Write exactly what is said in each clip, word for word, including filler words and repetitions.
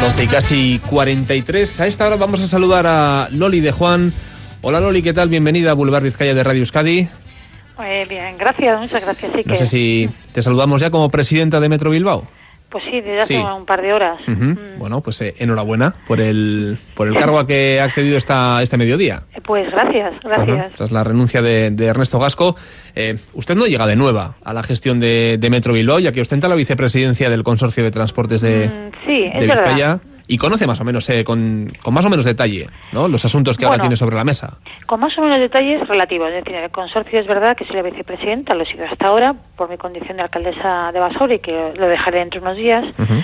doce y casi cuarenta y tres. A esta hora vamos a saludar a Loli de Juan. Hola Loli, ¿qué tal? Bienvenida a Boulevard Vizcaya de Radio Euskadi. Muy bien, gracias, muchas gracias. Sí, no que... sé si te saludamos ya como presidenta de Metro Bilbao. Pues sí, desde hace sí. un par de horas. Uh-huh. Mm. Bueno, pues eh, enhorabuena por el por el cargo a que ha accedido esta, este mediodía. Pues gracias, gracias. Uh-huh. Tras la renuncia de, de Ernesto Gasco, eh, usted no llega de nueva a la gestión de, de Metro Bilbao, ya que ostenta la vicepresidencia del Consorcio de Transportes de, mm, sí, de Vizcaya. Verdad. Y conoce más o menos, eh, con, con más o menos detalle, ¿no?, los asuntos que bueno, ahora tiene sobre la mesa. Con más o menos detalles relativos. Es decir, el consorcio es verdad que soy la vicepresidenta, lo he sido hasta ahora, por mi condición de alcaldesa de Basauri, que lo dejaré dentro de unos días. Uh-huh.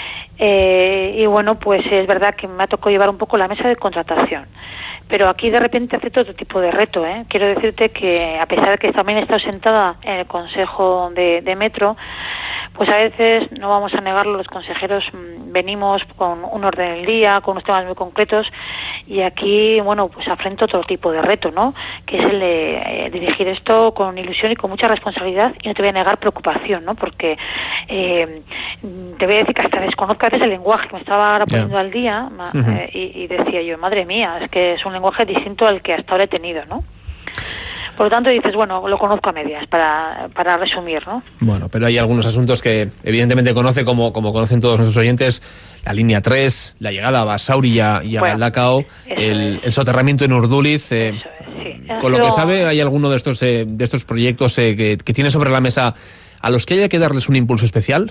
Eh, y bueno, pues es verdad que me ha tocado llevar un poco la mesa de contratación. Pero aquí de repente acepto otro tipo de reto, ¿eh? Quiero decirte que a pesar de que también he estado sentada en el Consejo de, de Metro, pues a veces, no vamos a negarlo, los consejeros mmm, venimos con un orden del día, con unos temas muy concretos, y aquí, bueno, pues afrento otro tipo de reto, ¿no?, que es el de eh, dirigir esto con ilusión y con mucha responsabilidad, y no te voy a negar preocupación, ¿no?, porque eh, te voy a decir que hasta desconozco a veces el lenguaje, que me estaba ahora poniendo yeah. al día, uh-huh. eh, y, y decía yo, madre mía, es que es un lenguaje distinto al que hasta ahora he tenido, ¿no? Por lo tanto, dices, bueno, lo conozco a medias, para, para resumir, ¿no? Bueno, pero hay algunos asuntos que evidentemente conoce, como, como conocen todos nuestros oyentes, la línea tres, la llegada a Basauri y a, y a bueno, Galdakao, el, el soterramiento en Urduliz. Eh, eso es, sí. Con lo que sabe, ¿hay alguno de estos, eh, de estos proyectos eh, que, que tiene sobre la mesa a los que haya que darles un impulso especial?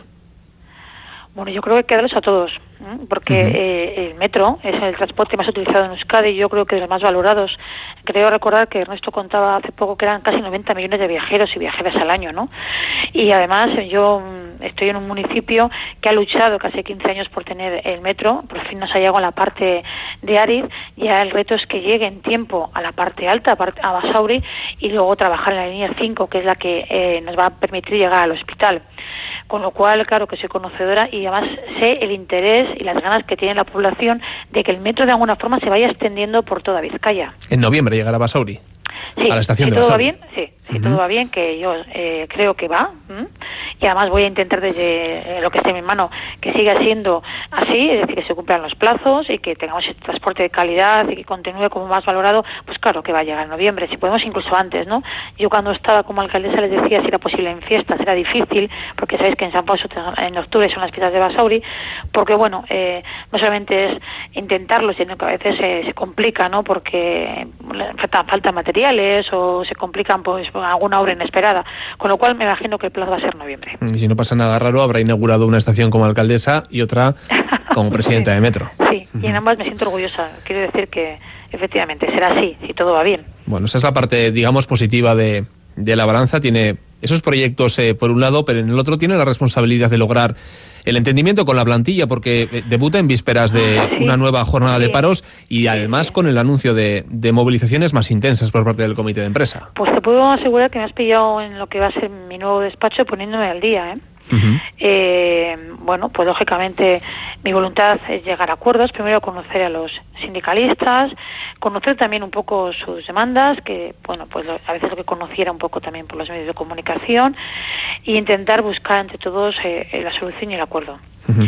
Bueno, yo creo que hay que darles a todos, ¿eh? porque uh-huh. eh, el metro es el transporte más utilizado en Euskadi y yo creo que de los más valorados. Creo recordar que Ernesto contaba hace poco que eran casi noventa millones de viajeros y viajeras al año, ¿no? Y además yo estoy en un municipio que ha luchado casi quince años por tener el metro, por fin nos ha llegado a la parte de Ariz, ya el reto es que llegue en tiempo a la parte alta, a Basauri, y luego trabajar en la línea cinco, que es la que eh, nos va a permitir llegar al hospital. Con lo cual, claro que soy conocedora y además sé el interés y las ganas que tiene la población de que el metro de alguna forma se vaya extendiendo por toda Vizcaya. En noviembre llegará a Basauri. Sí, a la estación si de todo va Basauri. bien, sí, si uh-huh. todo va bien, que yo eh, creo que va, ¿m? y además voy a intentar desde eh, lo que esté en mi mano que siga siendo así, es decir, que se cumplan los plazos y que tengamos este transporte de calidad y que continúe como más valorado, pues claro que va a llegar en noviembre, si podemos incluso antes, ¿no? Yo cuando estaba como alcaldesa les decía si era posible en fiestas, era difícil, porque sabéis que en San Paulo en octubre son las fiestas de Basauri, porque bueno, eh, no solamente es intentarlo, sino que a veces eh, se complica, ¿no?, porque falta, falta materiales o se complican pues alguna obra inesperada, con lo cual me imagino que el plazo va a ser noviembre. Y si no pasa nada raro, habrá inaugurado una estación como alcaldesa y otra como presidenta sí. de Metro. Sí, y en ambas me siento orgullosa. Quiero decir que efectivamente será así, si todo va bien. Bueno, esa es la parte, digamos, positiva de, de la balanza. Tiene esos proyectos eh, por un lado, pero en el otro tiene la responsabilidad de lograr el entendimiento con la plantilla, porque debuta en vísperas de ah, sí, una nueva jornada sí, de paros y sí, además sí. con el anuncio de, de movilizaciones más intensas por parte del comité de empresa. Pues te puedo asegurar que me has pillado en lo que va a ser mi nuevo despacho poniéndome al día, ¿eh? Uh-huh. Eh, bueno, pues lógicamente mi voluntad es llegar a acuerdos, primero conocer a los sindicalistas, conocer también un poco sus demandas, que bueno, pues lo, a veces lo que conociera un poco también por los medios de comunicación, e intentar buscar entre todos eh, la solución y el acuerdo. Uh-huh.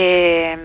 Eh,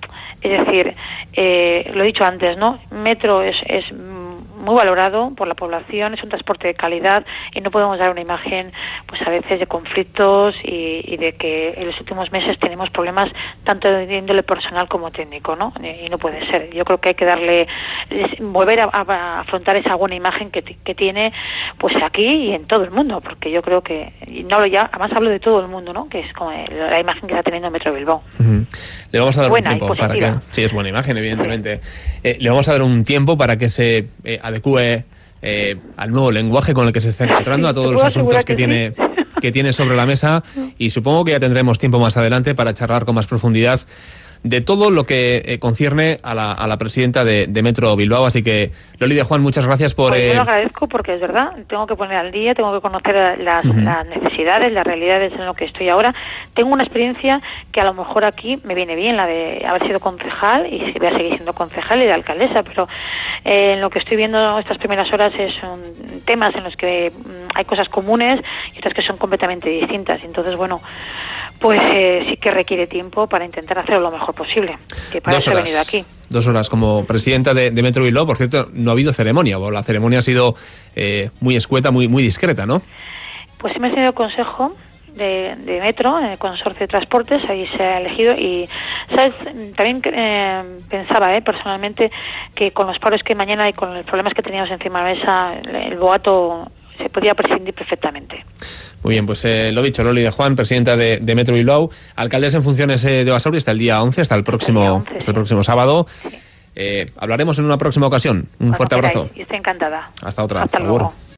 es decir, eh, lo he dicho antes, ¿no? Metro es, es muy valorado por la población, es un transporte de calidad y no podemos dar una imagen, pues a veces de conflictos y, y de que en los últimos meses tenemos problemas tanto de índole personal como técnico, ¿no? Y no puede ser. Yo creo que hay que darle, volver a, a afrontar esa buena imagen que, que tiene, pues aquí y en todo el mundo, porque yo creo que, y no hablo ya, además hablo de todo el mundo, ¿no? Que es como la imagen que está teniendo Metro Bilbao. Uh-huh. Le vamos a dar buena un tiempo para que, sí, es buena imagen, evidentemente. Sí. Eh, le vamos a dar un tiempo para que se eh, adecue eh, al nuevo lenguaje con el que se está encontrando, sí, a todos los asuntos que, que tiene sí. que tiene sobre la mesa, y supongo que ya tendremos tiempo más adelante para charlar con más profundidad de todo lo que eh, concierne a la, a la presidenta de, de Metro Bilbao. Así que, Loli de Juan, muchas gracias por... Pues eh... yo lo agradezco porque es verdad, tengo que poner al día, tengo que conocer las, uh-huh. las necesidades, las realidades en lo que estoy ahora. Tengo una experiencia que a lo mejor aquí me viene bien, la de haber sido concejal, y voy a seguir siendo concejal y de alcaldesa, pero eh, en lo que estoy viendo estas primeras horas es un, temas en los que um, hay cosas comunes y otras que son completamente distintas. Entonces, bueno, Pues eh, sí que requiere tiempo para intentar hacerlo lo mejor posible, que para eso he venido aquí. Dos horas como presidenta de, de Metro Bilbao. Por cierto, no ha habido ceremonia, o la ceremonia ha sido eh, muy escueta, muy, muy discreta, ¿no? Pues hemos tenido el consejo de, de Metro, en el consorcio de transportes, ahí se ha elegido y, ¿sabes? También eh, pensaba eh, personalmente que con los paros que mañana y con los problemas que teníamos encima de la mesa, el, el boato se podía prescindir perfectamente. Muy bien, pues eh, lo dicho, Loli de Juan, presidenta de, de Metro Bilbao, alcaldesa en funciones eh, de Basauri hasta el día once, hasta el próximo, hasta el, once, hasta el sí. próximo sábado. Sí. Eh, hablaremos en una próxima ocasión. Un Cuando fuerte abrazo. Y estoy encantada. Hasta otra. Hasta luego.